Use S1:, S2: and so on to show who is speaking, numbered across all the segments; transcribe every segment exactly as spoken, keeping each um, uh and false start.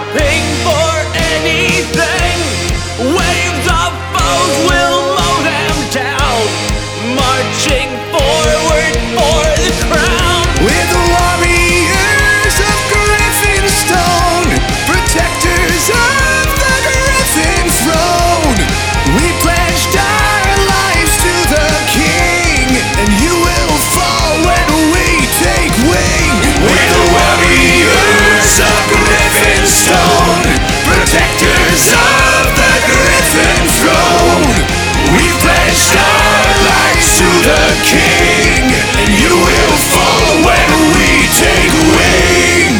S1: stopping for anything. Waves of foes will mow them down, marching forward for the crown.
S2: We're the warriors of Griffinstone, protectors of the Griffin throne. We pledged our lives to the king, and you will fall when we take wing. We're the warriors of Griffinstone, protectors of the Griffin throne. We pledged our lives to the king, and you will fall when we take wing.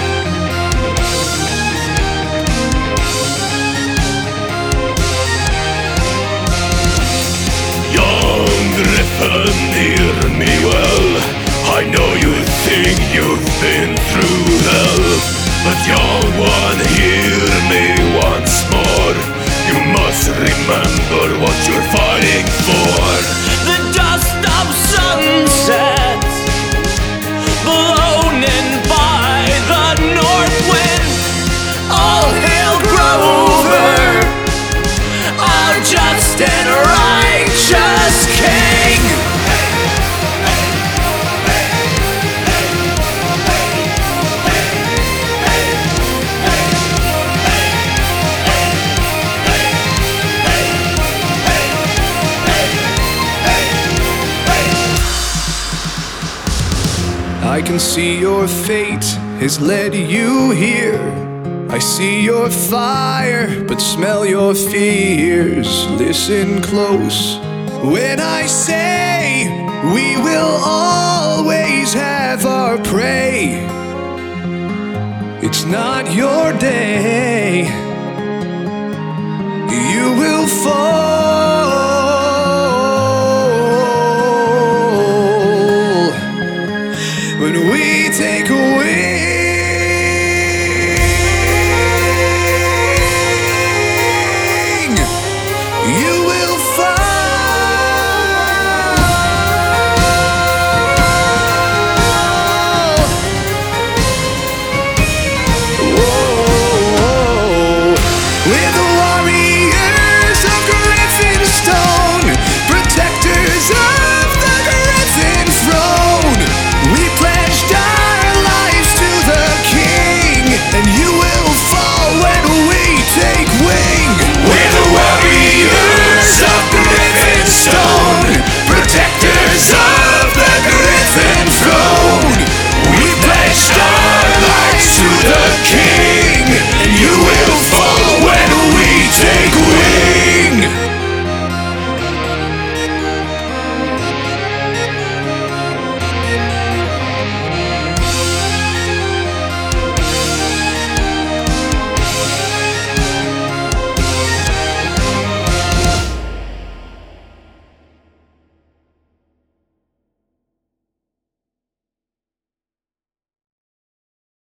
S3: Young Griffin, hear me well. I know you think you've been through hell, but young one, hear me once more. You must remember what you're fighting for.
S1: The dust of sunsets blown in by the north wind. All hail Grover, our just and righteous king.
S2: I can see your fate has led you here. I see your fire, but smell your fears. Listen close when I say we will always have our prey. It's not your day. You will fall